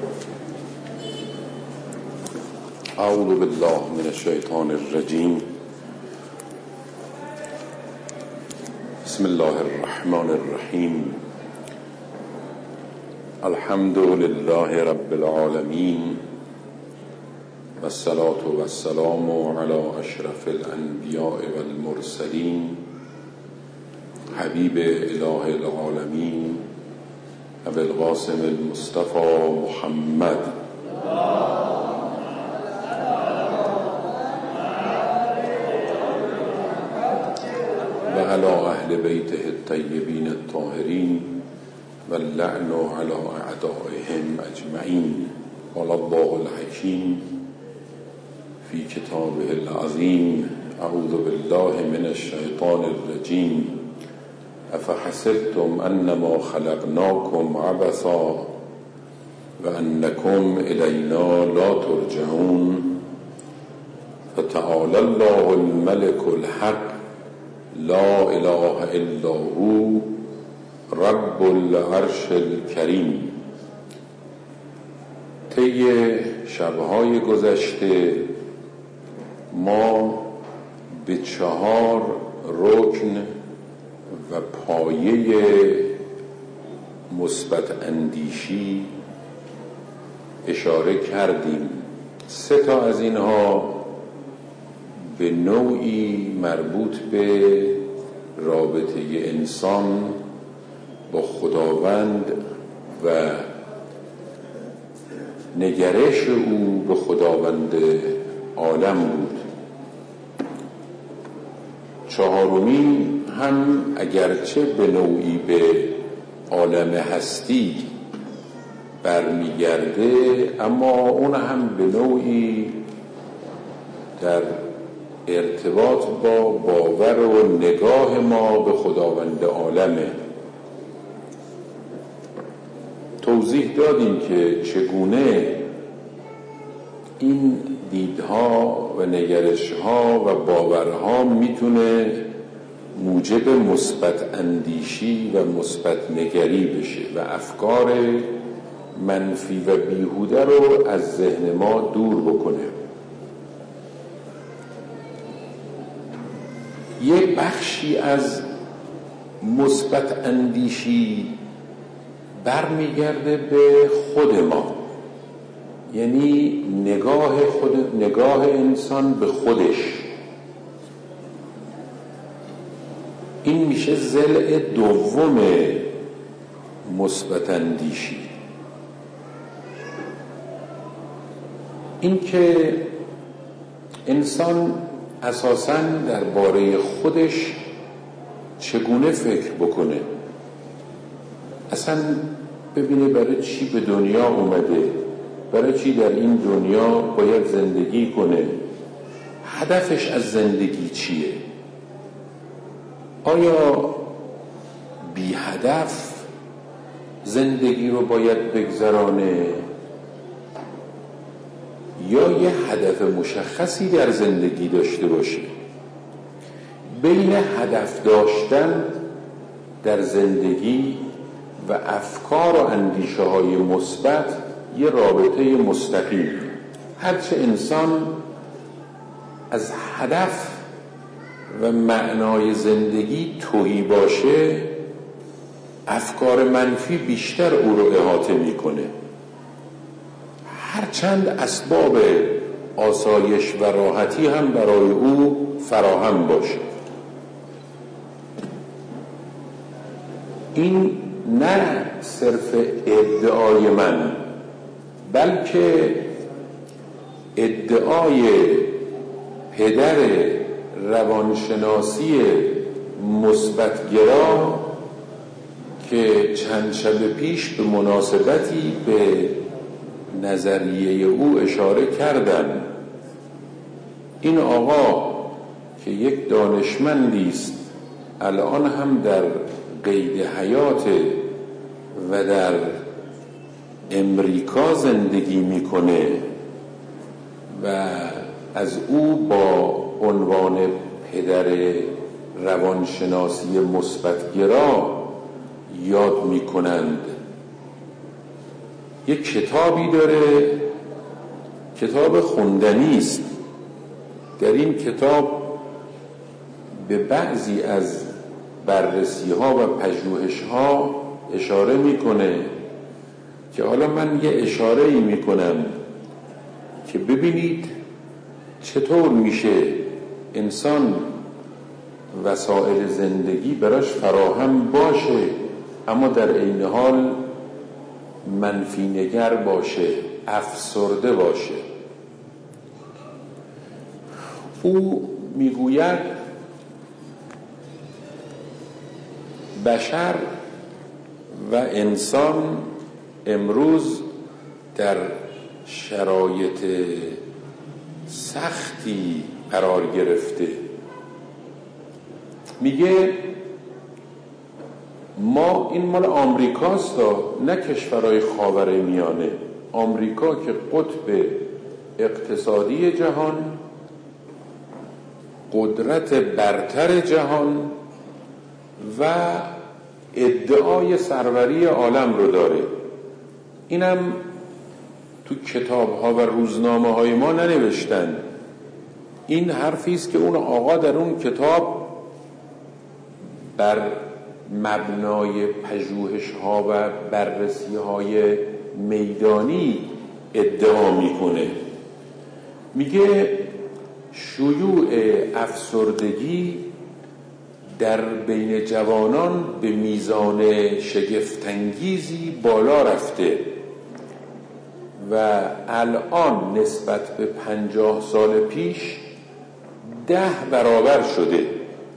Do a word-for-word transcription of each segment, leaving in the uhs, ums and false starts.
اعوذ بالله من الشیطان الرجیم. بسم الله الرحمن الرحیم. الحمد لله رب العالمین و الصلاة و السلام علی اشرف الانبیاء والمرسلین حبیب اله العالمین ابی القاسم المصطفى محمد و علی اهل بیته الطیبین الطاهرین و اللعن علی اعدائهم اجمعین. قال الله الحکیم فی کتابه العظیم. اعوذ بالله من الشیطان الرجیم. افحسبتم انما خلقناكم عبثا وانکم الینا لا ترجعون. فتعالى الله الملك الحق لا اله الا هو رب العرش الکریم. طی شبهای گذشته ما به چهار رکن و پایه مثبت اندیشی اشاره کردیم. سه تا از اینها به نوعی مربوط به رابطه انسان با خداوند و نگرش او به خداوند عالم بود. چهارمی هم اگرچه به نوعی به عالم هستی برمیگرده، اما اون هم به نوعی در ارتباط با باور و نگاه ما به خداوند عالمه. توضیح دادیم که چگونه این دیدها و نگرشها و باورها میتونه موجب مثبت اندیشی و مثبت نگری بشه و افکار منفی و بیهوده رو از ذهن ما دور بکنه. یه بخشی از مثبت اندیشی برمیگرده به خود ما، یعنی نگاه خود نگاه انسان به خودش. این میشه ضلع دوم مثبت اندیشی. این که انسان اساساً درباره خودش چگونه فکر بکنه، اصلا ببینه برای چی به دنیا اومده، برای چی در این دنیا باید زندگی کنه، هدفش از زندگی چیه، آیا بی هدف زندگی رو باید بگذرانه یا یه هدف مشخصی در زندگی داشته باشه. بین هدف داشتن در زندگی و افکار و اندیشه های مثبت یه رابطه مستقیم. هرچه انسان از هدف و معنای زندگی تهی باشه، افکار منفی بیشتر او رو احاطه میکنه، هرچند اسباب آسایش و راحتی هم برای او فراهم باشه. این نه صرف ادعای من، بلکه ادعای پدر روانشناسی مثبت‌گرا که چند شب پیش به مناسبتی به نظریه او اشاره کردم. این آقا که یک دانشمندی است، الان هم در قید حیات و در امریکا زندگی میکنه و از او با عنوان پدر روانشناسی مثبت‌گرا یاد میکنند. یک کتابی داره، کتاب خوندنی است. در این کتاب به بعضی از بررسی ها و پژوهش ها اشاره میکنه که حالا من یه اشاره ای میکنم که ببینید چطور میشه انسان وسایل زندگی براش فراهم باشه اما در عین حال منفی نگر باشه، افسرده باشه. او میگوید بشر و انسان امروز در شرایط سختی قرار گرفته. میگه ما، این مال آمریکاست، نه کشورهای خاورمیانه، آمریکا که قطب اقتصادی جهان، قدرت برتر جهان و ادعای سروری عالم رو داره. اینم تو کتاب ها و روزنامه های ما ننوشتن، این حرفی است که اون آقا در اون کتاب بر مبنای پژوهش ها و بررسی های میدانی ادعا میکنه. میگه شیوع افسردگی در بین جوانان به میزان شگفت‌انگیزی بالا رفته و الان نسبت به پنجاه سال پیش ده برابر شده.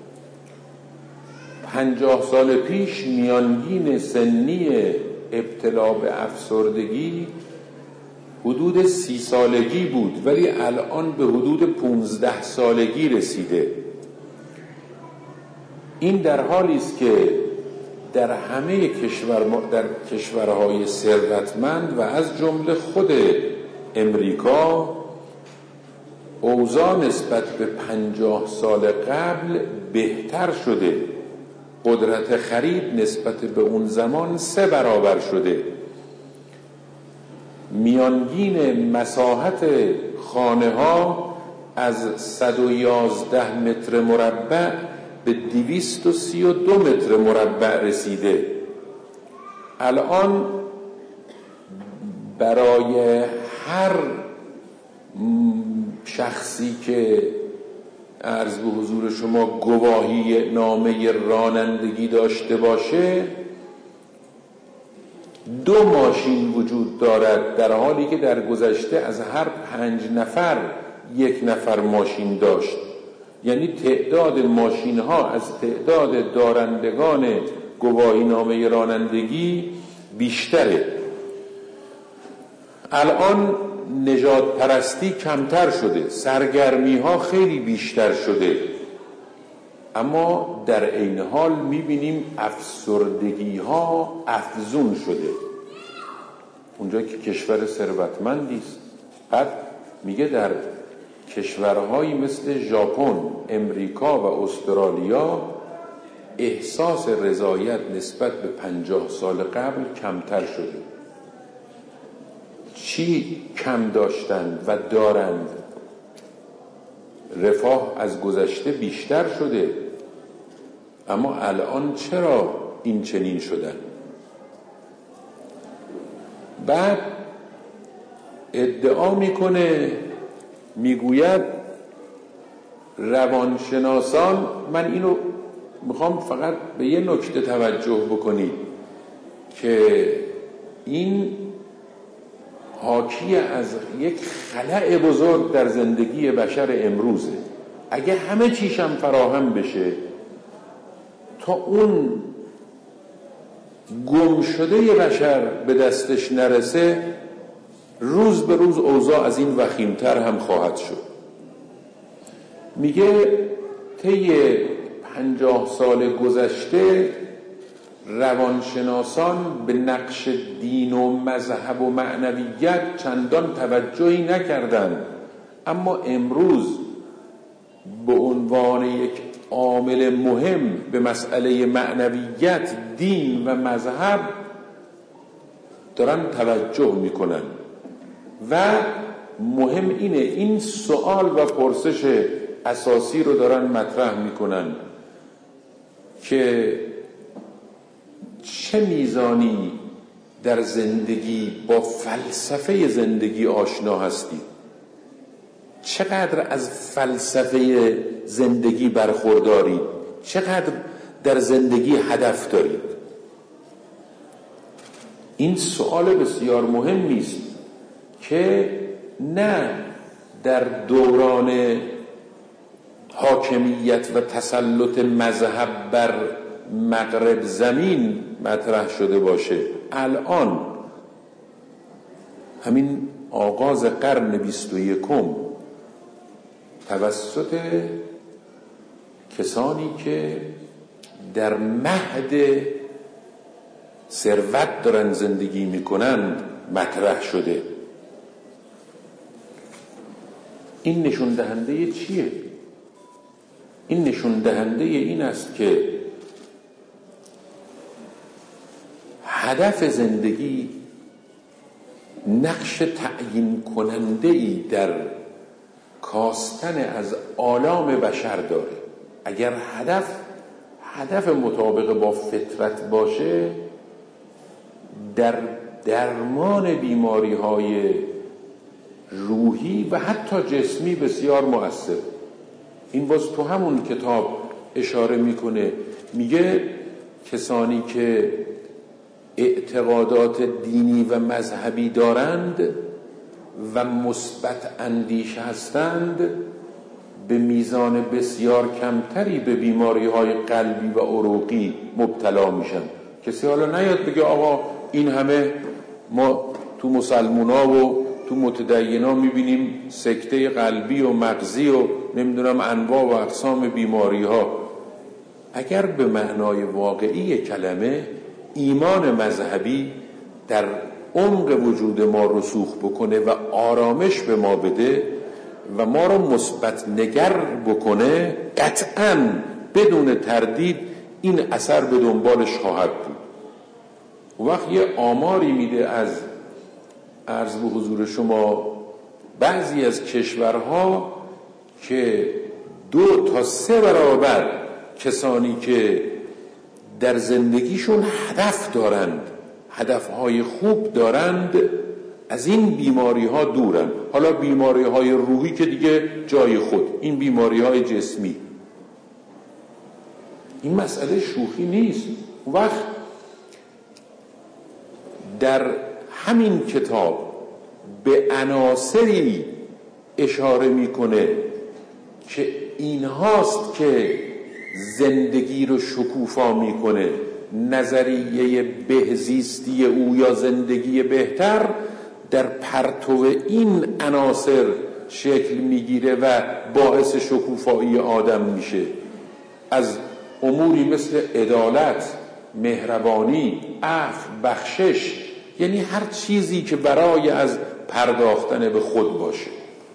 پنجاه سال پیش میانگین سنی ابتلا به افسردگی حدود سی سالگی بود ولی الان به حدود پونزده سالگی رسیده. این در حالی است که در همه کشور، در کشورهای ثروتمند و از جمله خود امریکا اوضاع نسبت به پنجاه سال قبل بهتر شده. قدرت خرید نسبت به اون زمان سه برابر شده. میانگین مساحت خانه ها از صد و یازده متر مربع به دویست و سی و دو متر مربع رسیده. الان برای هر شخصی که عرض به حضور شما گواهی نامه رانندگی داشته باشه دو ماشین وجود دارد، در حالی که در گذشته از هر پنج نفر یک نفر ماشین داشت. یعنی تعداد ماشین ها از تعداد دارندگان گواهی نامه رانندگی بیشتره. الان نژاد پرستی کمتر شده، سرگرمی ها خیلی بیشتر شده، اما در عین حال میبینیم افسردگی ها افزون شده. اونجا که کشور ثروتمندی است، بعد میگه در کشورهایی مثل ژاپن، امریکا و استرالیا احساس رضایت نسبت به پنجاه سال قبل کمتر شده. چی کم داشتند و دارند؟ رفاه از گذشته بیشتر شده، اما الان چرا این چنین شدن؟ بعد ادعا میکنه، میگوید روانشناسان، من اینو میخوام فقط به یه نکته توجه بکنید که این حاکی از یک خلأ بزرگ در زندگی بشر امروزه. اگه همه چیشم فراهم بشه تا اون گم شده بشر به دستش نرسه، روز به روز اوضاع از این وخیمتر هم خواهد شد. میگه طی پنجاه سال گذشته روانشناسان به نقش دین و مذهب و معنویت چندان توجهی نکردند، اما امروز به عنوان یک عامل مهم به مسئله معنویت، دین و مذهب دارن توجه میکنن و مهم اینه این سوال و پرسش اساسی رو دارن مطرح میکنن که چه میزانی در زندگی با فلسفه زندگی آشنا هستید، چقدر از فلسفه زندگی برخوردارید، چقدر در زندگی هدف دارید. این سوال بسیار مهمی است که نه در دوران حاکمیت و تسلط مذهب بر مغرب زمین مطرح شده باشه، الان همین آغاز قرن بیست و یکم توسط کسانی که در مهد ثروت دارن زندگی میکنند مطرح شده. این نشون دهنده چیه؟ این نشون دهنده این است که هدف زندگی نقش تعیین کننده‌ای در کاستن از آلام بشر داره. اگر هدف هدف مطابق با فطرت باشه، در درمان بیماری‌های روحی و حتی جسمی بسیار مؤثر. این باز تو همون کتاب اشاره میکنه، میگه کسانی که اعتقادات دینی و مذهبی دارند و مثبت اندیش هستند به میزان بسیار کمتری به بیماری‌های قلبی و عروقی مبتلا میشن. کسی حالا نیاد بگه آقا این همه ما تو مسلمونا و تو متدینا میبینیم سکته قلبی و مغزی و نمیدونم انواع و اقسام بیماری ها. اگر به معنای واقعی کلمه ایمان مذهبی در عمق وجود ما رسوخ بکنه و آرامش به ما بده و ما رو مثبت نگر بکنه، قطعاً بدون تردید این اثر به دنبالش خواهد بود. وقت یه آماری میده از عرض به حضور شما بعضی از کشورها که دو تا سه برابر کسانی که در زندگیشون هدف دارند، هدفهای خوب دارند، از این بیماری ها دورن. حالا بیماری های روحی که دیگه جای خود، این بیماری های جسمی، این مسئله شوخی نیست. وقت در همین کتاب به عناصری اشاره میکنه که اینهاست که زندگی رو شکوفا میکنه. نظریه بهزیستی او یا زندگی بهتر در پرتو این عناصر شکل میگیره و باعث شکوفایی آدم میشه. از اموری مثل عدالت، مهربانی، عفو، بخشش، یعنی هر چیزی که برای از پرداختن به خود باشه.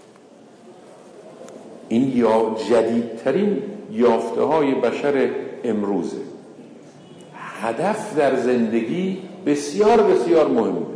این یا جدیدترین یافته های بشر امروزه. هدف در زندگی بسیار بسیار مهمه.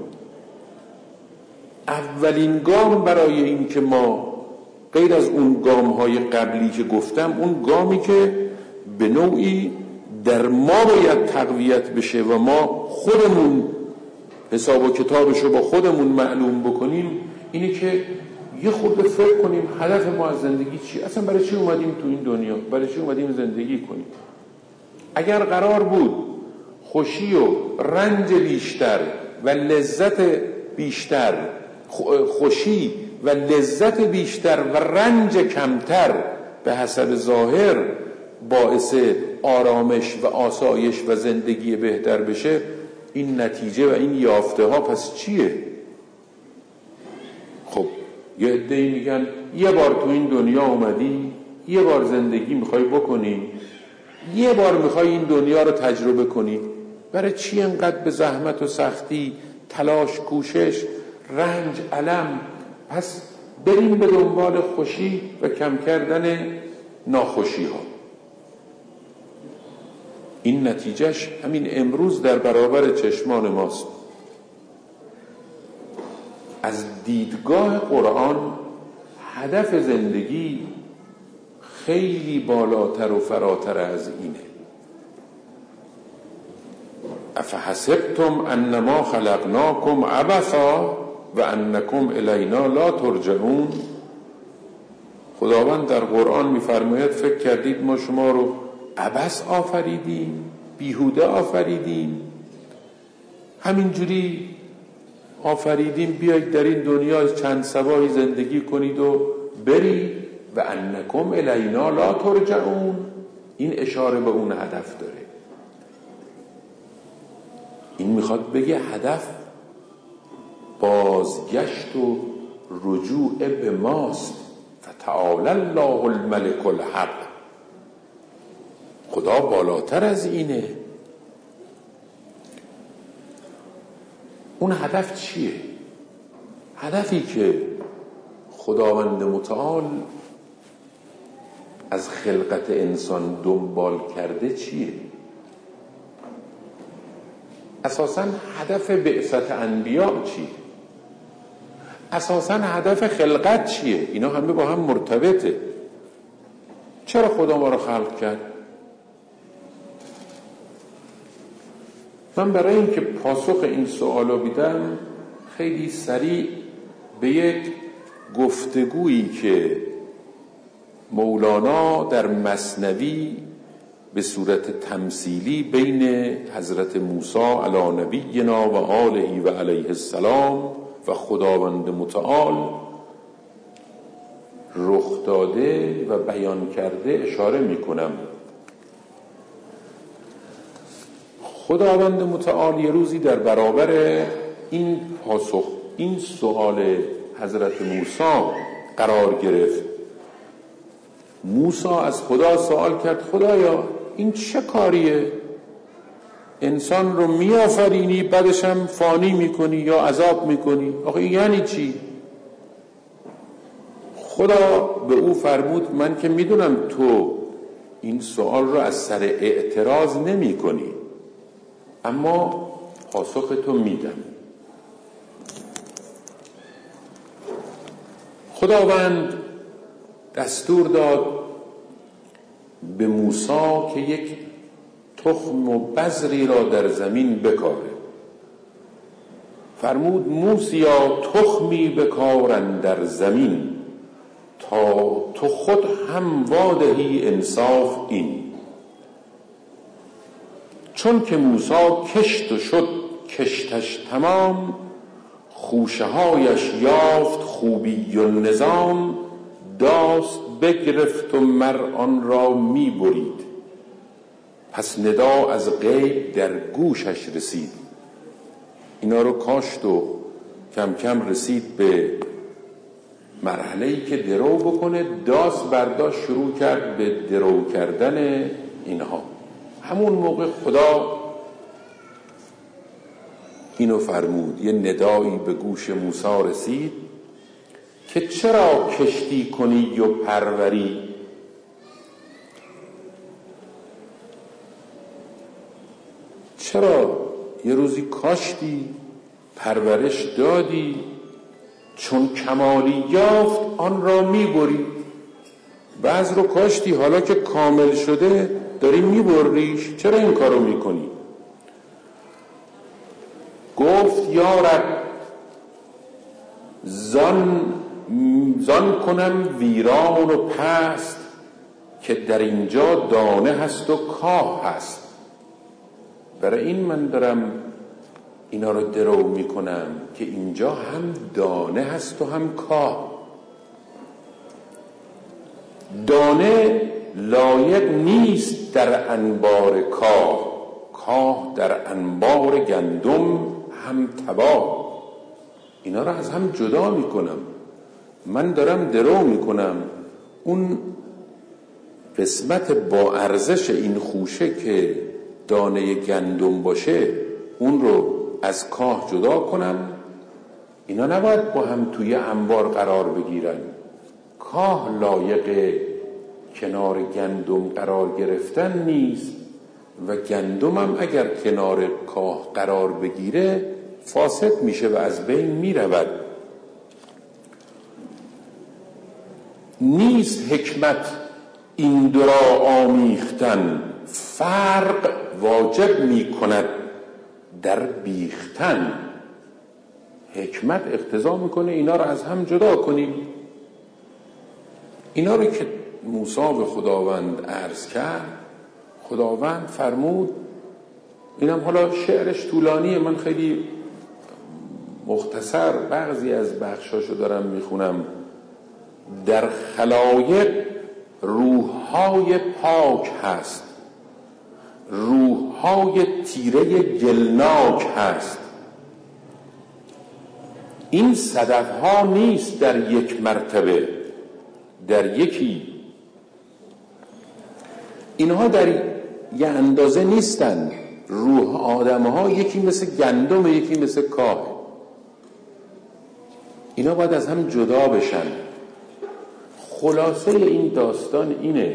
اولین گام برای این که ما غیر از اون گام های قبلی که گفتم، اون گامی که به نوعی در ما باید تقویت بشه و ما خودمون حساب و کتابش رو با خودمون معلوم بکنیم، اینه که یه خورده فکر کنیم هدف ما از زندگی چیه؟ اصلا برای چی اومدیم تو این دنیا؟ برای چی اومدیم زندگی کنیم؟ اگر قرار بود خوشی و رنج بیشتر و لذت بیشتر، خوشی و لذت بیشتر و رنج کمتر به حسب ظاهر باعث آرامش و آسایش و زندگی بهتر بشه، این نتیجه و این یافته ها پس چیه؟ خب یه عده‌ای میگن یه بار تو این دنیا اومدی، یه بار زندگی میخوای بکنی، یه بار میخوای این دنیا رو تجربه کنی، برای چی انقدر به زحمت و سختی، تلاش، کوشش، رنج، الم؟ پس بریم به دنبال خوشی و کم کردن ناخوشی ها. این نتیجهش همین امروز در برابر چشمان ماست. از دیدگاه قرآن هدف زندگی خیلی بالاتر و فراتر از اینه. افحسبتم انما خلقناکم عبثا و انکم الینا لا ترجعون. خداوند در قرآن میفرماید فکر کردید ما شما رو عبث آفریدیم، بیهوده آفریدیم، همینجوری آفریدیم بیایید در این دنیا چند سباهی زندگی کنید و برید و انکم الینا لا ترجعون. این اشاره به اون هدف داره. این میخواد بگه هدف بازگشت و رجوع به ماست. فتعالی الله الملک الحق. خدا بالاتر از اینه. اون هدف چیه؟ هدفی که خداوند متعال از خلقت انسان دنبال کرده چیه؟ اساساً هدف بعثت انبیاء چیه؟ اساساً هدف خلقت چیه؟ اینا همه با هم مرتبطه. چرا خدا ما رو خلق کرد؟ من برای اینکه پاسخ این سوالو بدم خیلی سریع به یک گفتگویی که مولانا در مثنوی به صورت تمثیلی بین حضرت موسی علی نبینا و آله و علیه السلام و خداوند متعال رخ داده و بیان کرده اشاره می کنم. خداوند متعال یه روزی در برابر این پاسخ این سوال حضرت موسی قرار گرفت. موسی از خدا سوال کرد خدایا این چه کاریه؟ انسان رو می آفرینی بعدش هم فانی میکنی یا عذاب میکنی، آخه یعنی چی؟ خدا به او فرمود من که میدونم تو این سوال رو از سر اعتراض نمی کنی، اما پاسخ تو میدم. خداوند دستور داد به موسی که یک تخم و بذری را در زمین بکاره. فرمود موسی تخمی بکارن در زمین تا تو خود هم وادهی انصاف این. چون که موسی کشت و شد کشتش تمام، خوشه هایش یافت خوبی و نظام، داست بگرفت و مر آن را می برید. پس ندا از غیب در گوشش رسید. اینا رو کاشت و کم کم رسید به مرحله‌ای که درو بکنه. داست برداشت شروع کرد به درو کردن اینها. همون موقع خدا اینو فرمود، یه ندایی به گوش موسی رسید که چرا کشتی کنی و پروری؟ چرا یه روزی کاشتی پرورش دادی، چون کمالی یافت آن را میبری. بعض رو کاشتی حالا که کامل شده داری میبریش، چرا این کارو میکنی؟ گفت یا رب زان, زان کنم ویران و پست، که در اینجا دانه هست و کاه هست. برای این من دارم اینا رو درو میکنم که اینجا هم دانه هست و هم کاه. دانه لایق نیست در انبار کاه، کاه در انبار گندم هم تباه. اینا رو از هم جدا میکنم. من دارم درو میکنم اون قسمت با ارزش این خوشه که دانه گندم باشه اون رو از کاه جدا کنم. اینا نباید با هم توی انبار قرار بگیرن. کاه لایق کنار گندم قرار گرفتن نیست و گندم هم اگر کنار کاه قرار بگیره فاسد میشه و از بین میرود. نیست حکمت این دو را آمیختن، فرق واجب می کند در بیختن. حکمت اقتضا میکنه اینا رو از هم جدا کنیم. اینا رو که موسی به خداوند عرض کرد، خداوند فرمود، اینم حالا شعرش طولانیه، من خیلی مختصر بعضی از بخشاشو دارم میخونم. در خلایق روح‌های پاک هست، روح‌های تیره گلناک هست. این صدف‌ها نیست در یک مرتبه، در یکی. اینها در یه اندازه نیستن. روح آدم‌ها یکی مثل گندم، یکی مثل کاه. اینا باید از هم جدا بشن. خلاصه این داستان اینه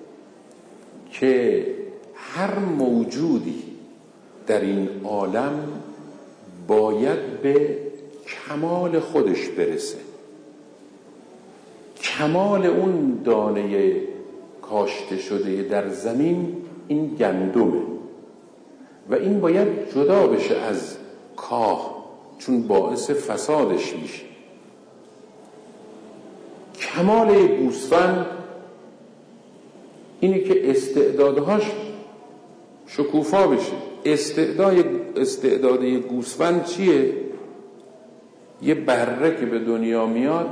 که هر موجودی در این عالم باید به کمال خودش برسه. کمال اون دانه کاشته شده در زمین این گندمه و این باید جدا بشه از کاه، چون باعث فسادش میشه. کمال گوسفند اینه که استعدادهاش شکوفا بشه. استعداد استعداد گوسفند چیه؟ یه بره که به دنیا میاد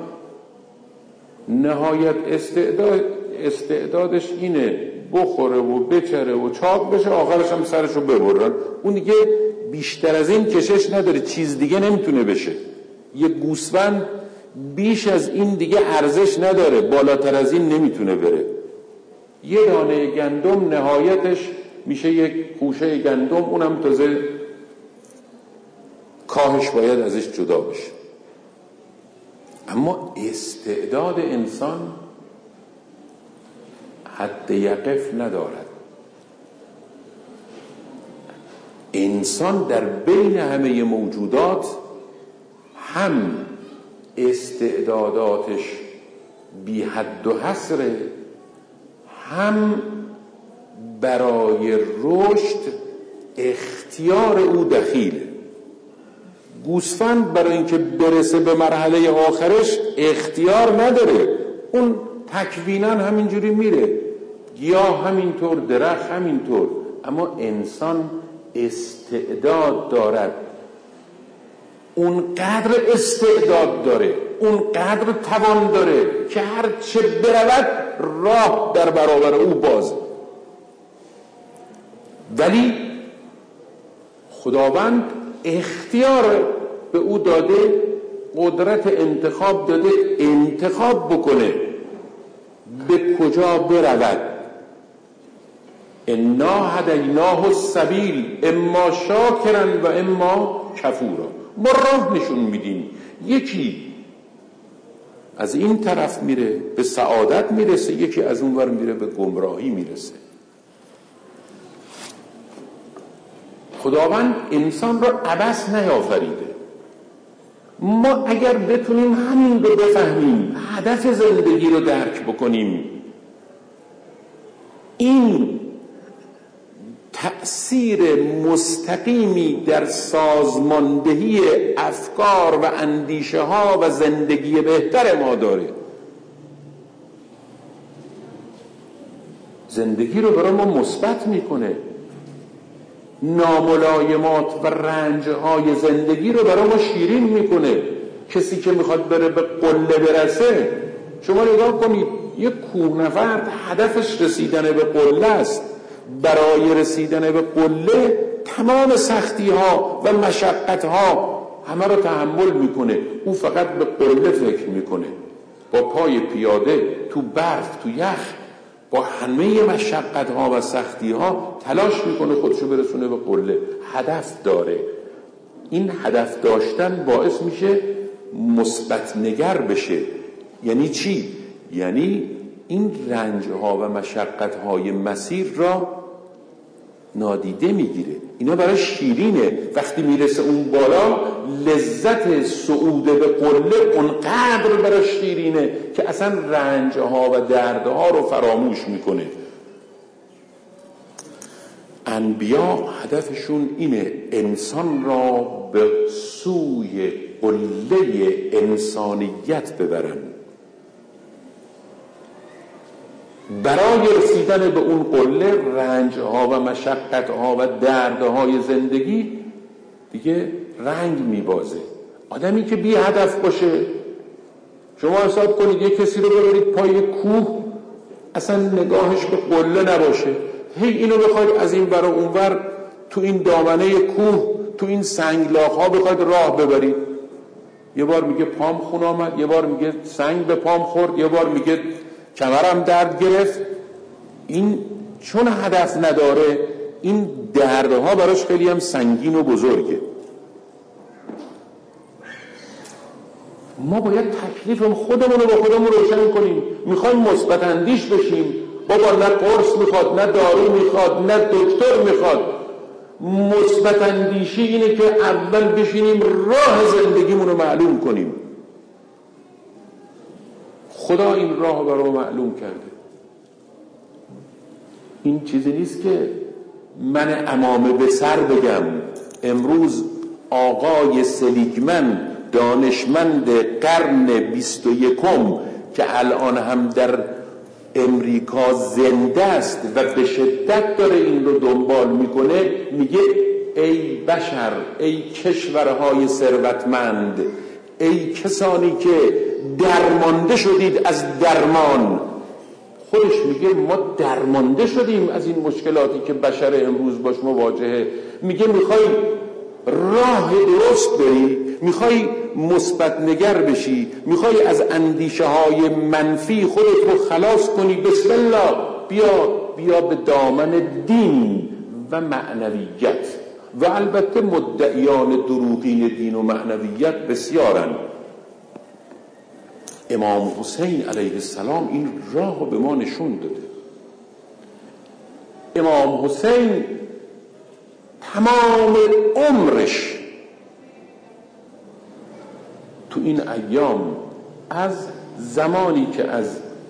نهایت استعداد استعدادش اینه بخوره و بچره و چاق بشه، آخرش هم سرشو ببرن. اون دیگه بیشتر از این کشش نداره، چیز دیگه نمیتونه بشه. یه گوسفند بیش از این دیگه ارزش نداره، بالاتر از این نمیتونه بره. یه دانه گندم نهایتش میشه یک خوشه گندم، اونم تازه کاهش باید ازش جدا بشه. اما استعداد انسان حد یقف ندارد. انسان در بین همه موجودات هم استعداداتش بی حد و حصره، هم برای رشد اختیار او دخیله. گوسفند برای اینکه برسه به مرحله آخرش اختیار نداره، اون تکویناً همینجوری میره، گیاه همینطور، درخت همینطور. اما انسان استعداد دارد، اونقدر استعداد داره، اونقدر توان داره که هر چه برود راه در برابر او باز. ولی خداوند اختیار به او داده، قدرت انتخاب داده، انتخاب بکنه به کجا برود. انا هدیناه السبیل اما شاکرا و اما کفورا. ما راه نشون میدیم، یکی از این طرف میره به سعادت میرسه، یکی از اون ور میره به گمراهی میرسه. خداوند انسان را عبث نیافریده. ما اگر بتونیم همین رو بفهمیم، هدف زندگی رو درک بکنیم، این تأثیر مستقیمی در سازماندهی افکار و اندیشه ها و زندگی بهتر ما داره. زندگی رو برای ما مثبت میکنه، ناملایمات و رنجهای زندگی رو برای ما شیرین میکنه. کسی که میخواد بره به قله برسه، شما نگاه کنید، یک کوهنورد هدفش رسیدن به قله است. برای رسیدن به قله تمام سختی ها و مشقت ها همه رو تحمل میکنه. او فقط به قله فکر میکنه، با پای پیاده تو برف تو یخ با همه مشقت ها و سختی ها تلاش میکنه خودشو برسونه به قله. هدف داره. این هدف داشتن باعث میشه مثبت نگر بشه. یعنی چی؟ یعنی این رنج ها و مشقت های مسیر را نادیده میگیره. اینا برای شیرینه، وقتی میرسه اون بالا لذت صعود به قله اونقدر برای شیرینه که اصلا رنجها و دردها رو فراموش میکنه. انبیا هدفشون اینه انسان را به سوی قله انسانیت ببرن. برای رسیدن به اون قله رنجها و مشقتها و دردهای زندگی دیگه رنگ میبازه. آدمی که بی هدف باشه، شما حساب کنید یک کسی رو ببرید پای کوه، اصلا نگاهش به قله نباشه، هی اینو بخواید از این ور و اون ور تو این دامنه کوه، تو این سنگلاخ ها بخواید راه ببرید، یه بار میگه پام خون آمد، یه بار میگه سنگ به پام خورد، یه بار میگه کمرم درد گرفت. این چون هدف نداره این دردها براش خیلی هم سنگین و بزرگه. ما باید تکلیف خودمون رو با خودمون روشن کنیم. میخوایم مثبت اندیش بشیم، بابا نه قرص میخواد، نه دارو میخواد، نه دکتر میخواد. مثبت اندیشی اینه که اول بشینیم راه زندگیمون رو معلوم کنیم. خدا این راه برای ما معلوم کرده. این چیزی نیست که من عمامه به سر بگم. امروز آقای سلیگمن دانشمند قرن بیست و یکم که الان هم در امریکا زنده است و به شدت داره این رو دنبال میکنه، میگه ای بشر، ای کشورهای ثروتمند، ای کسانی که درمانده شدید از درمان. خودش میگه ما درمانده شدیم از این مشکلاتی که بشر امروز باش مواجهه. میگه میخوای راه درست بری، میخوای مثبت نگر بشی، میخوای از اندیشه های منفی خودت رو خلاص کنی، بسم الله بیا بیا به دامن دین و معنویت. و البته مدعیان دروغین دین و معنویت بسیارن. امام حسین علیه السلام این راه رو به ما نشون داده. امام حسین تمام عمرش تو این ایام از زمانی که از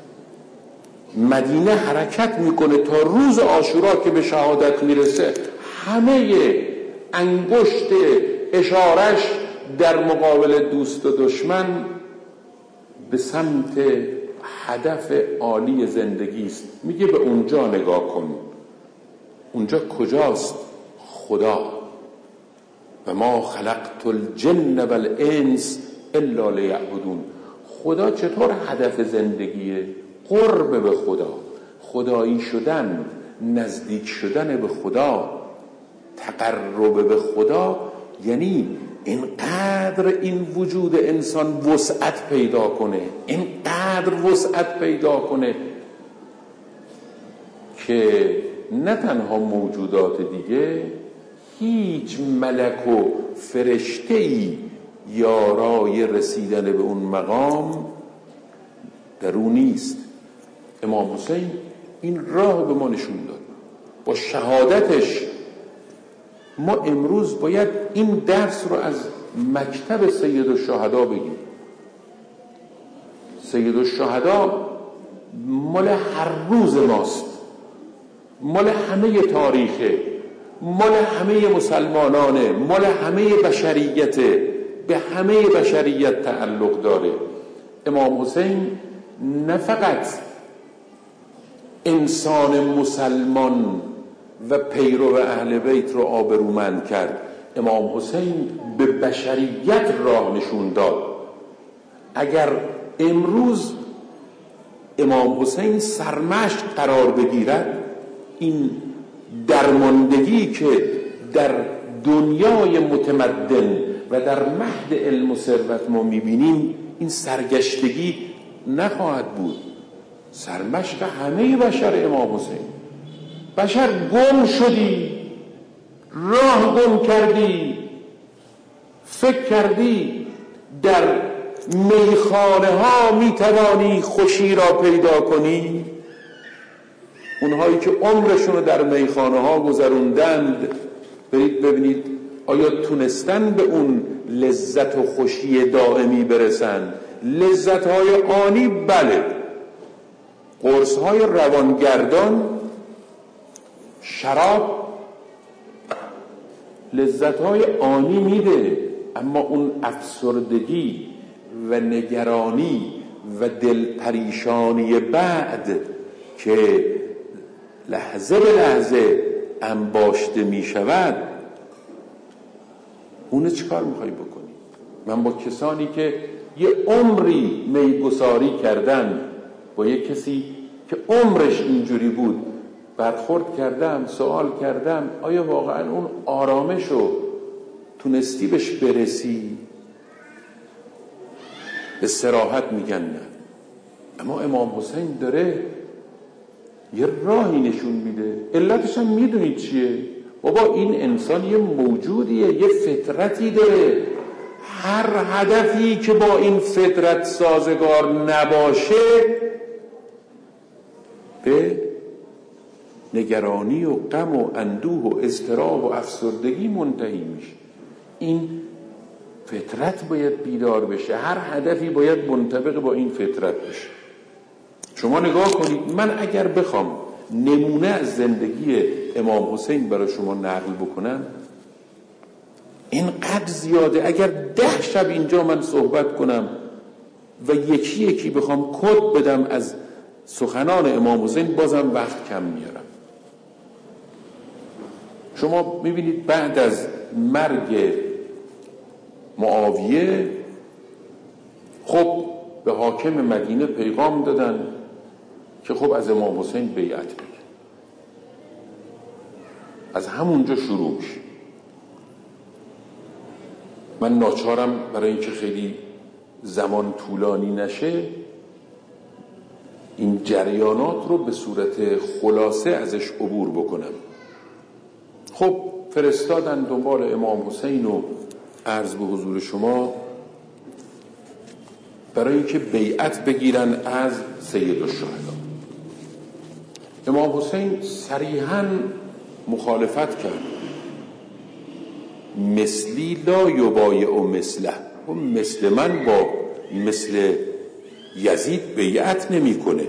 مدینه حرکت میکنه تا روز عاشورا که به شهادت میرسه، همه انگشت اشارش در مقابل دوست و دشمن به سمت هدف عالی زندگی است. میگه به اونجا نگاه کن. اونجا کجاست؟ خدا. و ما خلقت الجن والانس الا لیعبدون. خدا چطور هدف زندگیه؟ قرب به خدا، خدایی شدن، نزدیک شدن به خدا، تقرب به خدا. یعنی اینقدر این وجود انسان وسعت پیدا کنه، اینقدر وسعت پیدا کنه که نه تنها موجودات دیگه، هیچ ملک و فرشته‌ای یارای رسیدن به اون مقام در اون نیست. امام حسین این راه به ما نشون داد. با شهادتش ما امروز باید این درس رو از مکتب سید الشهدا بگیم. سید الشهدا مال هر روز ماست، مال همه تاریخه، مال همه مسلمانانه، مال همه بشریته، به همه بشریت تعلق داره. امام حسین نه فقط انسان مسلمان و پیرو اهل بیت رو آبرومند کرد، امام حسین به بشریت راه نشون داد. اگر امروز امام حسین سرمشق قرار بگیرد، این درماندگی که در دنیای متمدن و در مهد علم و ثروت ما میبینیم، این سرگشتگی نخواهد بود. سرمشق همه بشر امام حسین. بشر گم شدی، راه گم کردی، فکر کردی در میخانه ها میتوانی خوشی را پیدا کنی. اونهایی که عمرشون رو در میخانه ها گذروندند، برید ببینید آیا تونستن به اون لذت و خوشی دائمی برسن؟ لذت های آنی بله، قرص های روانگردان، شراب لذت های آنی میده، اما اون افسردگی و نگرانی و دلپریشانی بعد که لحظه به لحظه انباشته می شود، اونه چی کار میخوای بکنی؟ من با کسانی که یه عمری میگساری کردن، با یه کسی که عمرش اینجوری بود برخورد کردم، سوال کردم آیا واقعا اون آرامشو تونستی بهش برسی؟ به صراحت میگن نه. اما امام حسین داره یه راهی نشون میده. علتش هم میدونید چیه؟ بابا این انسان یه موجودیه، یه فطرتی داره. هر هدفی که با این فطرت سازگار نباشه به نگرانی و غم و اندوه و اضطراب و افسردگی منتهی میشه. این فطرت باید بیدار بشه، هر هدفی باید منطبق با این فطرت بشه. شما نگاه کنید، من اگر بخوام نمونه از زندگی امام حسین برای شما نقل بکنم اینقدر زیاده. اگر ده شب اینجا من صحبت کنم و یکی یکی بخوام کد بدم از سخنان امام حسین بازم وقت کم میارم. شما میبینید بعد از مرگ معاویه خب به حاکم مدینه پیغام دادن که خب از امام حسین بیعت بگیر. از همونجا شروع میشه. من ناچارم برای اینکه خیلی زمان طولانی نشه این جریانات رو به صورت خلاصه ازش عبور بکنم. خب فرستادن دنبال امام حسین و عرض به حضور شما برای اینکه بیعت بگیرن از سید الشهدا. امام حسین صریحاً مخالفت کرد. مثلی لا یبایع مثله، و مثل من با مثل یزید بیعت نمی کنه.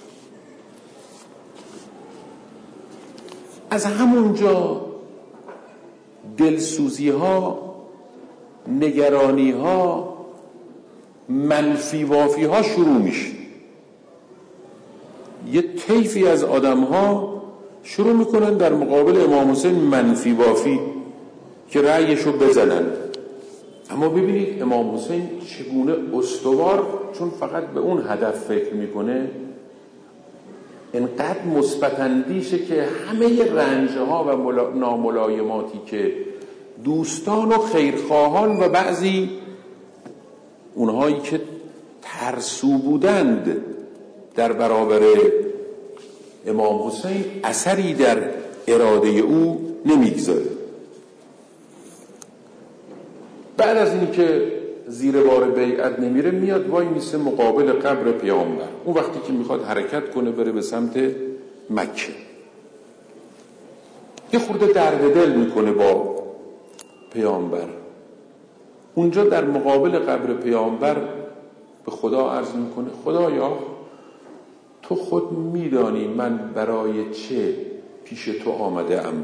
از همونجا دلسوزی ها، نگرانی ها، منفی وافی ها شروع میشه. یه طیفی از آدم ها شروع میکنن در مقابل امام حسین منفی وافی که رأیشو بزنن. اما ببینید امام حسین چگونه استوار، چون فقط به اون هدف فکر میکنه، انقدر مثبت اندیشه که همه رنجها و ناملایماتی که دوستان و خیرخواهان و بعضی اونهایی که ترسو بودند در برابر امام حسین اثری در اراده او نمیگذاره. بعد از این که زیر بار بیعت نمیره، میاد وای میسه مقابل قبر پیامبر. اون وقتی که میخواد حرکت کنه بره به سمت مکه، یه خورده درد دل میکنه با پیامبر. اونجا در مقابل قبر پیامبر به خدا عرض میکنه خدایا تو خود میدانی من برای چه پیش تو آمده ام.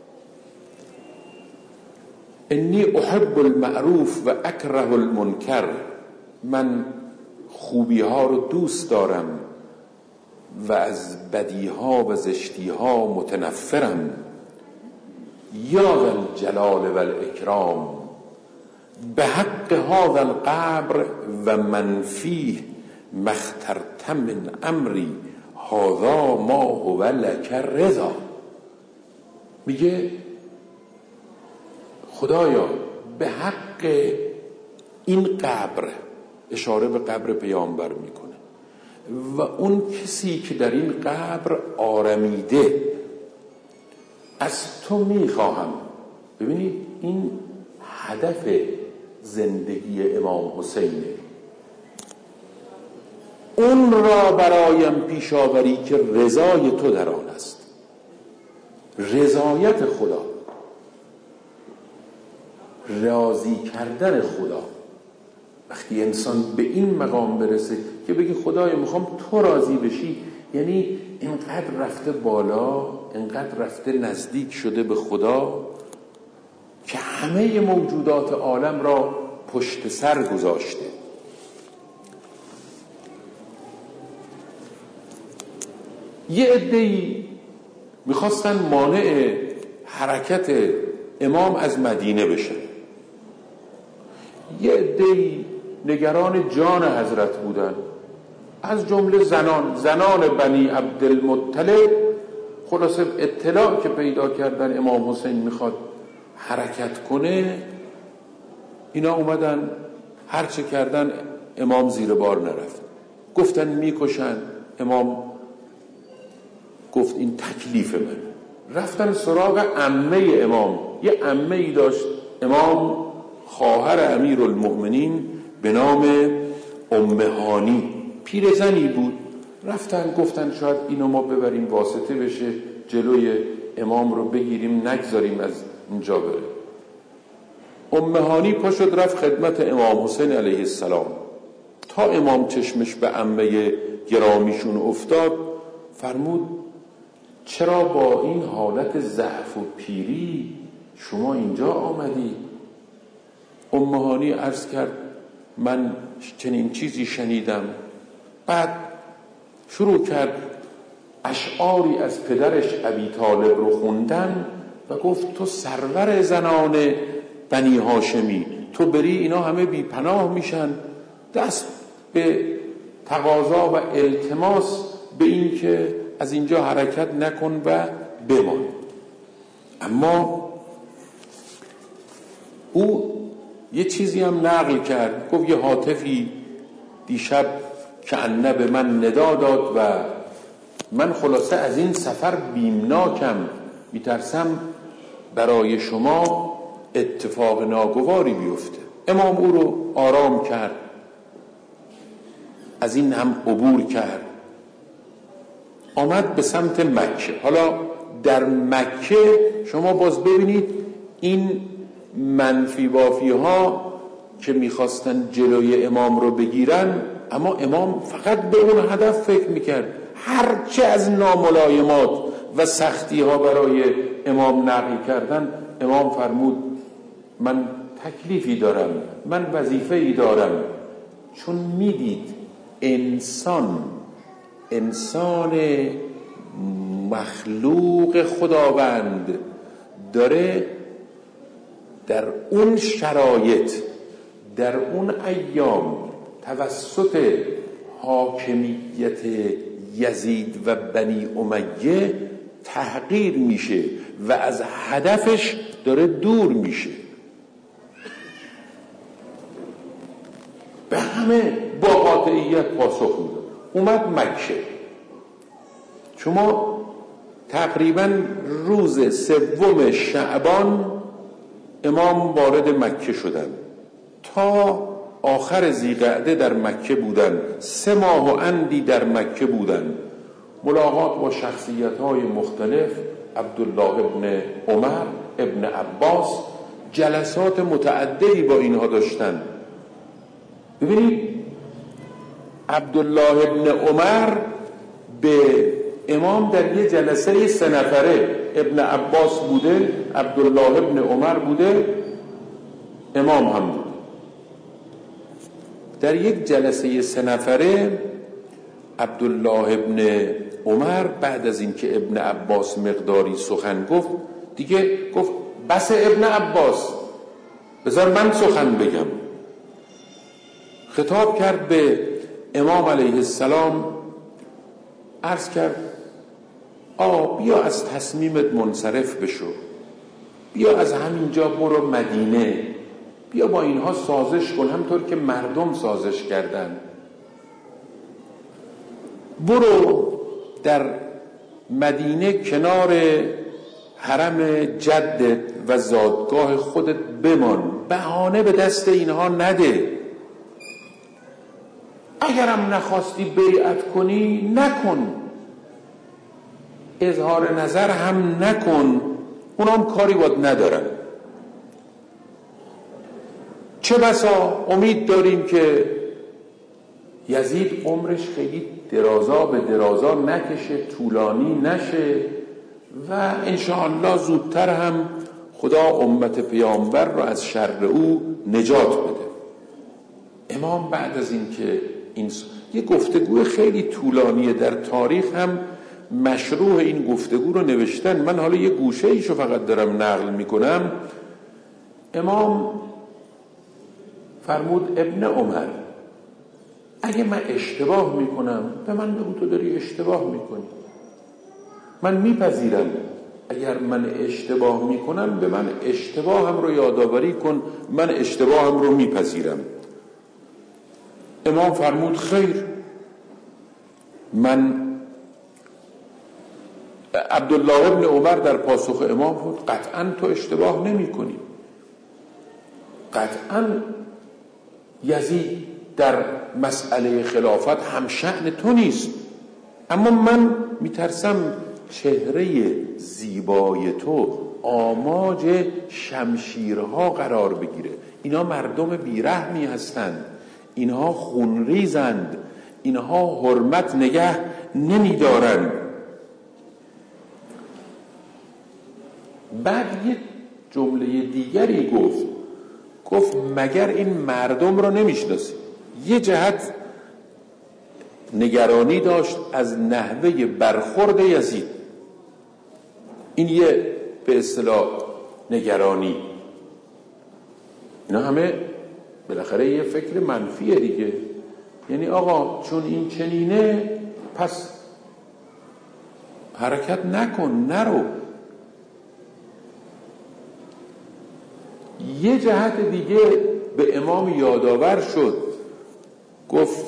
انی احب المعروف و اکره المنکر. من خوبی ها رو دوست دارم و از بدی ها و زشتی ها متنفرم. یا ذا الجلال و الاکرام به حق هذا القبر و من فیه ما اخترت من امری هذا ما هو لک رضا. میگه خدایا به حق این قبر، اشاره به قبر پیامبر میکنه، و اون کسی که در این قبر آرمیده، از تو میخواهم. ببینید این هدف زندگی امام حسینه. اون را برایم پیش آوری که رضای تو در آن است. رضایت خدا، راضی کردن خدا. وقتی انسان به این مقام برسه که بگی خدایا میخوام تو راضی بشی، یعنی اینقدر رفته بالا، اینقدر رفته نزدیک شده به خدا که همه موجودات عالم را پشت سر گذاشته. یه عده‌ای میخواستن مانع حرکت امام از مدینه بشن، یه عده‌ای نگران جان حضرت بودن، از جمله زنان زنان بنی عبدالمطلب. خلاصه اطلاع که پیدا کردن امام حسین میخواد حرکت کنه، اینا اومدن هرچه کردن امام زیر بار نرفت، گفتن میکشن. امام گفت این تکلیف من. رفتن سراغ عمه امام، یه عمه ای داشت امام، خواهر امیرالمؤمنین به نام ام هانی، پیرزنی بود. رفتن گفتن شاید اینو ما ببریم واسطه بشه، جلوی امام رو بگیریم، نگذاریم از اینجا بره. ام هانی پا شد رفت خدمت امام حسین علیه السلام. تا امام چشمش به عمه گرامیشون افتاد، فرمود چرا با این حالت ضعف و پیری شما اینجا آمدی؟ ام هانی عرض کرد من چنین چیزی شنیدم. بعد شروع کرد اشعاری از پدرش ابی طالب رو خوندن و گفت تو سرور زنان بنی هاشمی، تو بری اینا همه بی پناه میشن. دست به تقاضا و التماس به این که از اینجا حرکت نکن و بمان. اما او یه چیزی هم نقل کرد، گفت یه هاتفی دیشب کأنه به من ندا داد و من خلاصه از این سفر بیمناکم، میترسم برای شما اتفاق ناگواری بیفته. امام او رو آرام کرد، از این هم عبور کرد، آمد به سمت مکه. حالا در مکه شما باز ببینید این منفی بافی ها که میخواستن جلوی امام رو بگیرن، اما امام فقط به اون هدف فکر میکرد. هرچه از ناملایمات و سختی ها برای امام نقل کردن، امام فرمود من تکلیفی دارم، من وظیفه‌ای دارم. چون میدید انسان انسان مخلوق خداوند داره در اون شرایط، در اون ایام توسط حاکمیت یزید و بنی امیه تحقیر میشه و از هدفش داره دور میشه. به همه با قاطعیت پاسخ میده. اومد مکه. شما تقریبا روز سوم شعبان امام وارد مکه شدن، تا آخر ذی‌قعده در مکه بودن، سه ماه و اندی در مکه بودن، ملاقات با شخصیت‌های مختلف، عبدالله ابن عمر، ابن عباس، جلسات متعددی با اینها داشتن. ببینید عبدالله ابن عمر به امام در یه جلسه سه نفره، ابن عباس بوده، عبدالله ابن عمر بوده، امام هم بوده. در یک جلسه سه نفره عبدالله ابن عمر بعد از اینکه ابن عباس مقداری سخن گفت، دیگه گفت بس ابن عباس، بذار من سخن بگم. خطاب کرد به امام علیه السلام، عرض کرد آ بیا از تصمیمت منصرف بشو، بیا از همینجا برو مدینه، بیا با اینها سازش کن همطور که مردم سازش کردن، برو در مدینه کنار حرم جدت و زادگاه خودت بمان، بهانه به دست اینها نده. اگرم نخواستی بیعت کنی نکن، اظهار نظر هم نکن، اونام کاری باید ندارن. چه بسا امید داریم که یزید عمرش خیلی درازا به درازا نکشه، طولانی نشه و انشاءالله زودتر هم خدا امت پیامبر رو از شر او نجات بده. امام بعد از این که این س... یه گفتگو خیلی طولانیه، در تاریخ هم مشروع این گفتگو رو نوشتن، من حالا یه گوشه ایشو فقط دارم نقل میکنم. امام فرمود ابن عمر اگه من اشتباه میکنم به من بگو تو داری اشتباه میکنی، من میپذیرم. اگر من اشتباه میکنم به من اشتباهم رو یادآوری کن، من اشتباهم رو میپذیرم. امام فرمود خیر. من عبدالله ابن عمر در پاسخ امام بود قطعا تو اشتباه نمی کنی، قطعا یزید در مسئله خلافت هم شأن تو نیست، اما من میترسم چهره زیبای تو آماج شمشیرها قرار بگیره. اینا مردم بیرحمی هستند، اینها خونریزند، اینها حرمت نگه نمیدارند. بعد یه جمله دیگری گفت، گفت مگر این مردم رو نمیشناسی؟ یه جهت نگرانی داشت از نحوه برخورد یزید، این یه به اصطلاح نگرانی. اینا همه بالاخره یه فکر منفیه دیگه، یعنی آقا چون این چنینه پس حرکت نکن، نرو. یه جهت دیگه به امام یادآور شد، گفت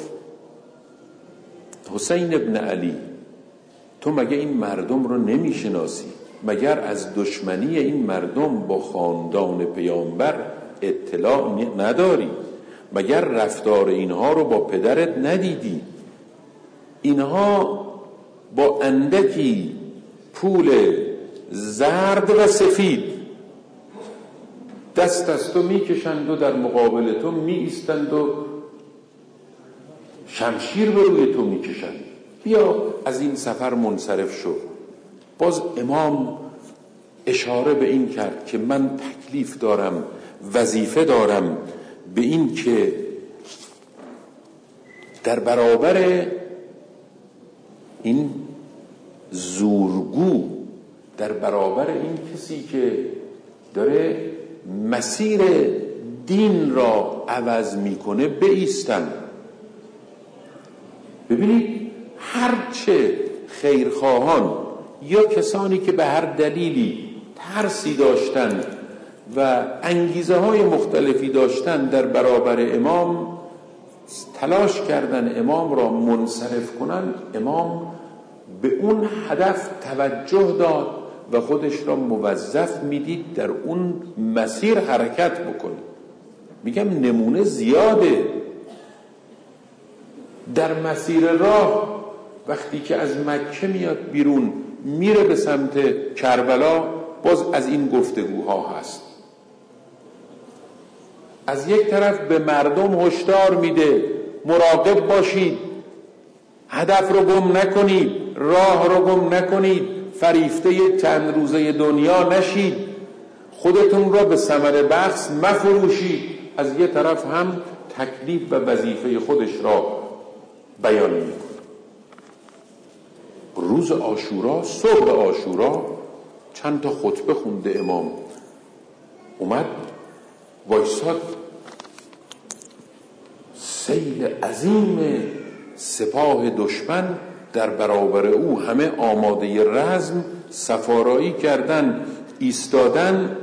حسین ابن علی تو مگه این مردم رو نمیشناسی؟ مگر از دشمنی این مردم با خاندان پیامبر اطلاع نداری؟ مگر رفتار اینها رو با پدرت ندیدی؟ اینها با اندکی پول زرد و سفید دست از تو میکشند و در مقابل تو می ایستند و شمشیر به روی تو میکشند. بیا از این سفر منصرف شو. باز امام اشاره به این کرد که من تکلیف دارم، وظیفه دارم به این که در برابر این زورگو، در برابر این کسی که داره مسیر دین را عوض میکنه بایستم. ببینید هرچه خیرخواهان یا کسانی که به هر دلیلی ترسی داشتن و انگیزه های مختلفی داشتن در برابر امام تلاش کردن امام را منصرف کنن، امام به اون هدف توجه داد و خودش را موظف میدید در اون مسیر حرکت بکنه. میگم نمونه زیاده. در مسیر راه وقتی که از مکه میاد بیرون میره به سمت کربلا، باز از این گفتگوها هست. از یک طرف به مردم هشدار میده مراقب باشید، هدف رو گم نکنید، راه رو گم نکنید، فریفته چند روزه دنیا نشید، خودتون را به ثمر بخش مفروشید. از یک طرف هم تکلیف و وظیفه خودش را بیان میکنه. روز عاشورا، صبح عاشورا چند تا خطبه خونده امام، اومد وایساد، سیل عظیم سپاه دشمن در برابر او همه آماده رزم سفارایی کردن، ایستادن.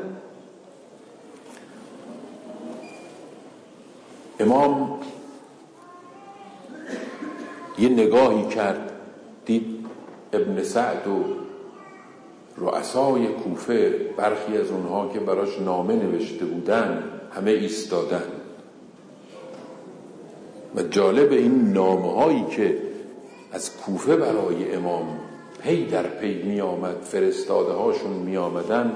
امام یه نگاهی کرد، دید ابن سعد و رؤسای کوفه، برخی از اونها که براش نامه نوشته بودن همه ایستادن. و جالب این نامه هایی که از کوفه برای امام پی در پی می آمد، فرستاده هاشون می آمدن،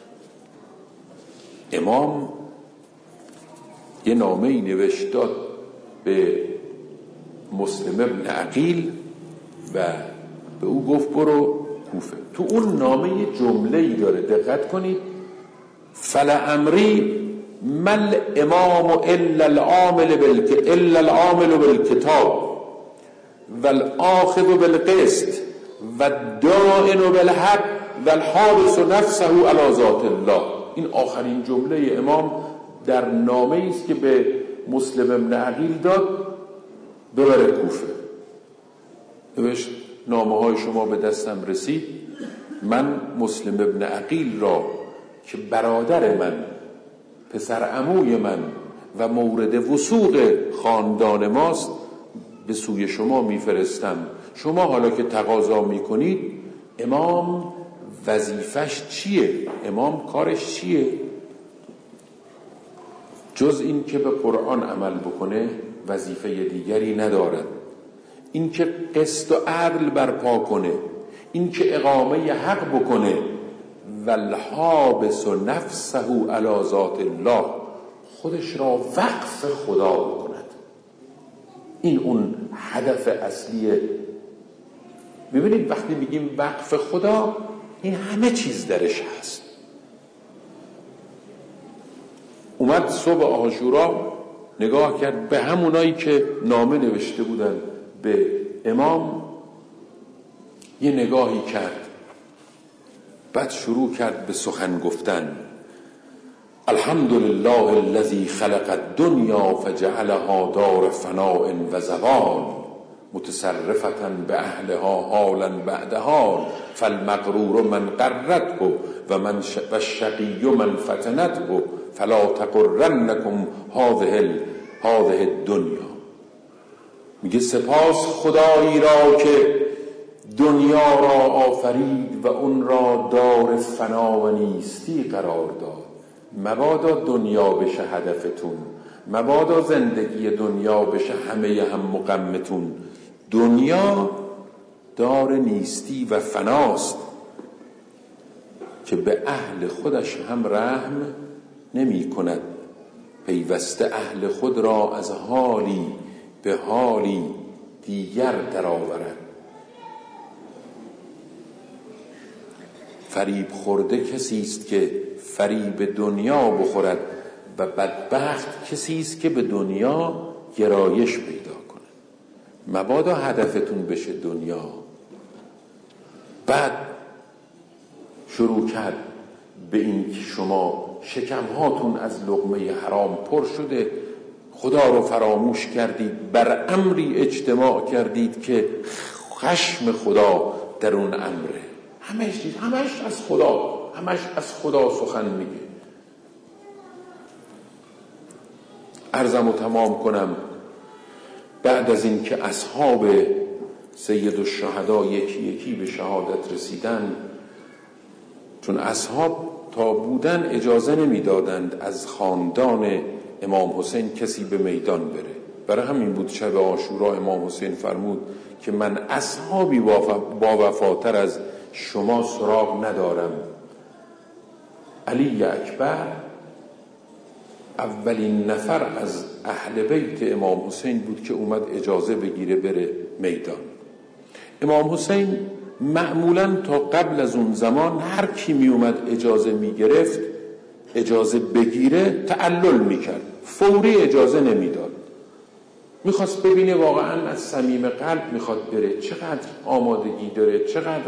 امام یه نامه ای نوشت داد به مسلم ابن عقیل و به او گفت برو کوفه. تو اون نامه یه جمله ای داره، دقت کنید: فلعمری مل امام الا العامل بالک الا العامل بالکتاب والآخذ بالقسط والدائن بالحق والحابس نفسه علی ذات الله. این آخرین جمله امام در نامه است که به مسلم ابن عقیل داد ببره کوفه. نوشت نامه های شما به دستم رسید، من مسلم ابن عقیل را که برادر من، پسر عموی من و مورد وثوق خاندان ماست به سوی شما میفرستم. شما حالا که تقاضا میکنید امام وظیفش چیه؟ امام کارش چیه؟ جز این که به قرآن عمل بکنه وظیفه دیگری ندارد. این که قسط و عدل برپا کنه، این که اقامه حق بکنه، والحابس نفسه علی ذات الله، خودش را وقف خدا بکند. این اون هدف اصلیه. ببینید وقتی میگیم وقف خدا، این همه چیز درش هست. اومد صبح عاشورا نگاه کرد به همونایی که نامه نوشته بودن به امام، یه نگاهی کرد، بعد شروع کرد به سخن گفتن. الحمدلله الذی خلق الدنیا فجعلها دار فناء و زوال متصرفة به اهلها حالا بعد حال فالمغرور من قرته و من و الشقی من فتنته فلا تغرنکم هذه هذه الدنیا. میگه سپاس خدایی را که دنیا را آفرید و اون را دار فنا و نیستی قرار داد. مبادا دنیا بشه هدفتون، مبادا زندگی دنیا بشه همه هم مقمتون. دنیا دار نیستی و فناست که به اهل خودش هم رحم نمی کند، پیوسته اهل خود را از حالی به حالی دیگر درآورد. فریب خورده کسی است که فریب دنیا بخورد و بدبخت کسی است که به دنیا گرایش پیدا کنه. مبادا هدفتون بشه دنیا. بعد شروع کرد به این که شما شکمهاتون از لقمه حرام پر شده، خدا رو فراموش کردید، بر امری اجتماع کردید که خشم خدا در اون امره. همش چیز همش از خدا، همش از خدا سخن میگه. عرضمو تمام کنم. بعد از این که اصحاب سید الشهدا یکی یکی به شهادت رسیدن، چون اصحاب تا بودن اجازه نمیدادند از خاندان امام حسین کسی به میدان بره. برای همین بود شب عاشورا امام حسین فرمود که من اصحابی با وفاتر از شما سراغ ندارم. علی اکبر اولین نفر از اهل بیت امام حسین بود که اومد اجازه بگیره بره میدان. امام حسین معمولاً تا قبل از اون زمان هر کی می اومد اجازه می گرفت، اجازه بگیره تعلل می کرد، فوری اجازه نمی داد. می خواست ببینه واقعاً از صمیم قلب می خواد بره، چقدر آمادگی داره، چقدر.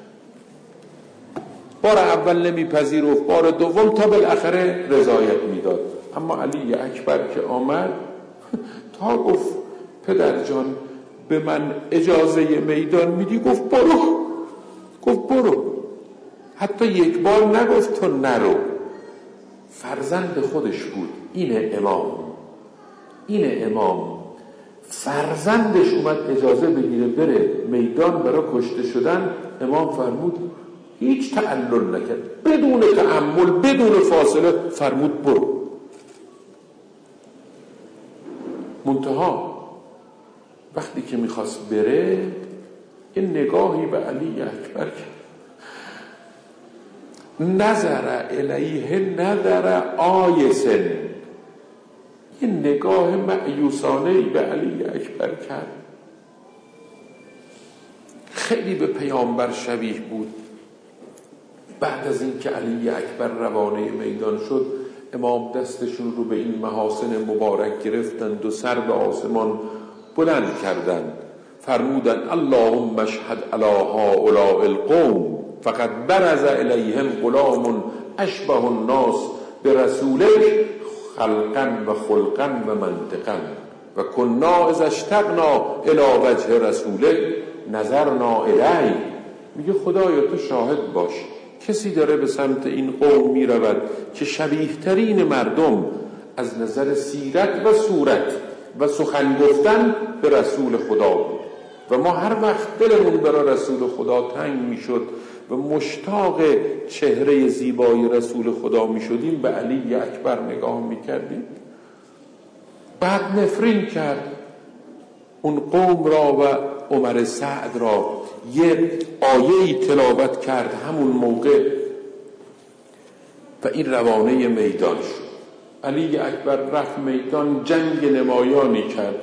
بار اول نمی پذیرفت، بار دوم تا بالاخره رضایت می داد. اما علی اکبر که آمد تا گفت پدر جان به من اجازه میدان میدی؟ گفت برو. گفت برو. حتی یک بار نگفت تو نرو. فرزند خودش بود. اینه امام، اینه امام. فرزندش اومد اجازه بگیره بره میدان برای کشته شدن. امام فرمود هیچ تعلل نکرد، بدون تأمل بدون فاصله فرمود برو. منتها وقتی که میخواست بره یه نگاهی به علی اکبر کرد، نظر الیه نظر آیسن، یه نگاه مأیوسانه‌ای به علی اکبر کرد. خیلی به پیامبر شبیه بود. بعد از این که علی اکبر روانه میدان شد، امام دستشون رو به این محاسن مبارک گرفتند و سر به آسمان بلند کردند، فرمودند اللهم اشهد علی هؤلاء القوم فقد برز الیهم غلام اشبه الناس برسولک خلقا و خلقا و منطقا و کنا اذا اشتقنا الی وجه رسولک نظرنا الیه. میگه خدایا تو شاهد باش، کسی داره به سمت این قوم می رود که شبیه ترین مردم از نظر سیرت و صورت و سخن گفتن به رسول خدا بود و ما هر وقت دلمون برای رسول خدا تنگ می شد و مشتاق چهره زیبای رسول خدا می شدیم به علی اکبر نگاه می کردیم. بعد نفرین کرد اون قوم را و عمر سعد را، یه آیه‌ای تلاوت کرد همون موقع و این روانه میدان شد. علی اکبر رفت میدان، جنگ نمایانی کرد.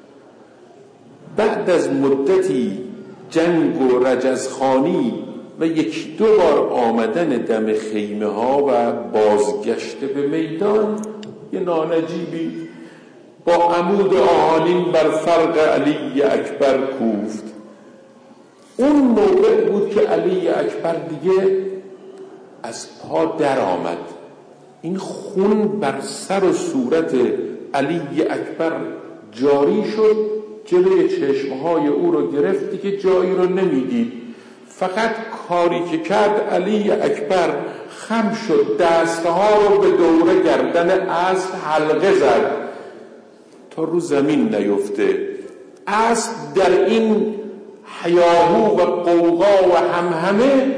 بعد از مدتی جنگ و رجزخانی و یک دو بار آمدن دم خیمه ها و بازگشت به میدان، یه نانجیبی با عمود آهنین بر فرق علی اکبر کوفت. اون موقع بود که علی اکبر دیگه از پا در آمد. این خون بر سر و صورت علی اکبر جاری شد، جلوی چشمهای او رو گرفت، دیگه جایی رو نمیدید. فقط کاری که کرد علی اکبر خم شد، دستها رو به دوره گردن اسب حلقه زد تا رو زمین نیفته. اسب در این هیاهو و قوقا و همهمه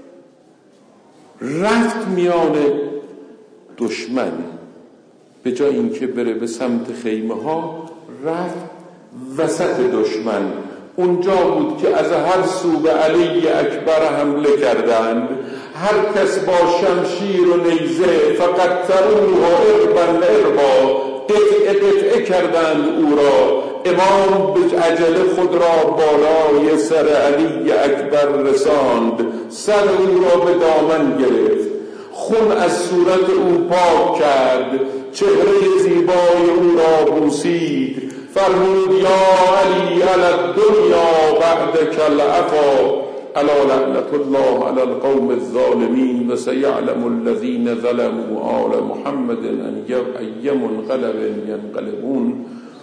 رفت میان دشمن، به جای اینکه بره به سمت خیمه ها رفت وسط دشمن. اونجا بود که از هر سو به علی اکبر حمله کردند، هر کس با شمشیر و نیزه فقط تروه اربا اربا، قطعه قطعه کردند او را. امام به عجله خود را بالای سر علی اکبر رساند، سر او را به دامن گرفت، خون از صورت او پاک کرد، چهره زیبای او را بوسید، فرمود یا علی علی الدنیا بعدک العفا، الا لعنت الله علی القوم الظالمین و سیعلم الذین ظلموا آل محمد ان ای منقلب ینقلبون.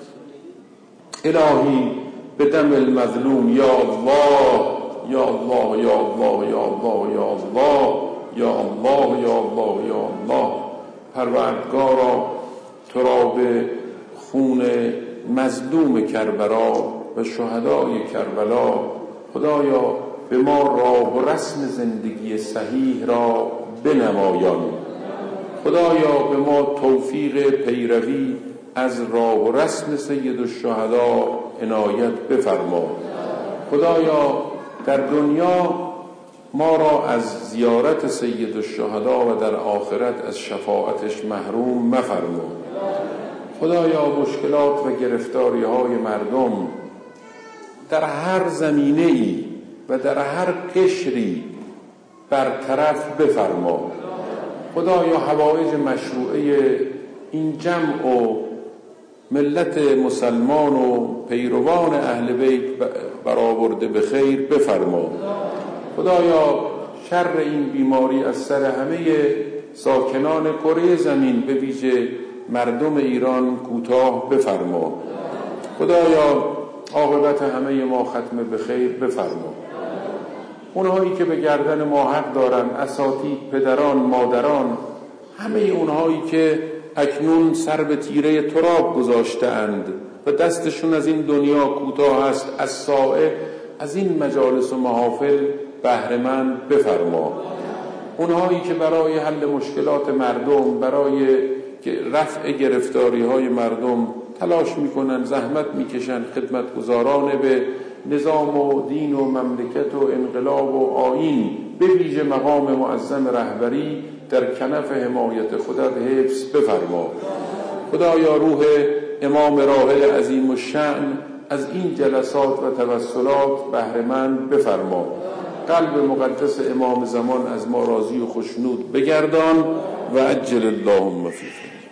الهی به دم المظلوم یا الله یا الله یا الله یا الله یا الله یا الله یا الله یا الله. پروردگارا تو را به خون مظلوم کربلا و شهدای کربلا، خدایا به ما راه و رسم زندگی صحیح را بنمایان. خدایا به ما توفیق پیروی از راه و رسم سید الشهدا عنایت بفرما. خدایا در دنیا ما را از زیارت سید الشهدا و در آخرت از شفاعتش محروم مفرما. خدایا مشکلات و گرفتاری های مردم در هر زمینه‌ای و در هر قشری برطرف بفرما. خدایا حوائج مشروعه این جمع و ملت مسلمان و پیروان اهل بیت برآورده به خیر بفرما. خدایا شر این بیماری از سر همه ساکنان کره زمین به ویژه مردم ایران کوتاه بفرما. خدایا عاقبت همه ما ختم به خیر بفرما. اونهایی که به گردن ما حق دارن، اساتید، پدران، مادران، همه اونهایی که اکنون سر به تیره تراب گذاشته اند و دستشون از این دنیا کوتاه است، از سائه از این مجالس و محافل بهره‌مند بفرما. اونهایی که برای حل مشکلات مردم، برای رفع گرفتاری های مردم تلاش میکنن، زحمت میکشن، خدمتگزاران به نظام و دین و مملکت و انقلاب و آیین، به ویژه مقام معظم رهبری در کنف حمایت خودت حفظ بفرما. خدایا روح امام راحل عظیم الشأن از این جلسات و توسلات بهره مند بفرما. قلب مقدس امام زمان از ما راضی و خوشنود بگردان و عجل اللهم فی